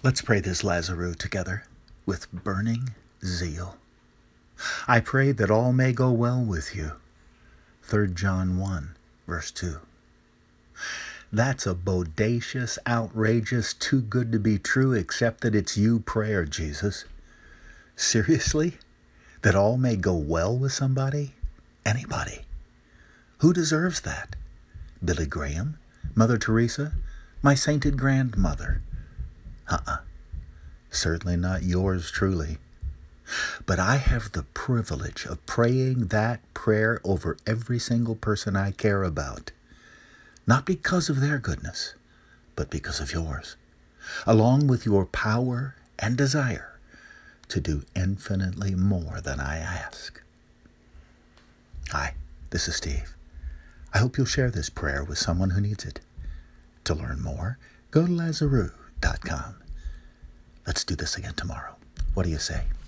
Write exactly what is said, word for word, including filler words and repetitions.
Let's pray this Lazarus together with burning zeal. I pray that all may go well with you. Third John one, verse two. That's a bodacious, outrageous, too good to be true, except that it's you prayer, Jesus. Seriously? That all may go well with somebody? Anybody? Who deserves that? Billy Graham? Mother Teresa? My sainted grandmother? Uh-uh. Certainly not yours truly. But I have the privilege of praying that prayer over every single person I care about. Not because of their goodness, but because of yours, along with your power and desire to do infinitely more than I ask. Hi, this is Steve. I hope you'll share this prayer with someone who needs it. To learn more, go to lazarus dot com. Let's do this again tomorrow. What do you say?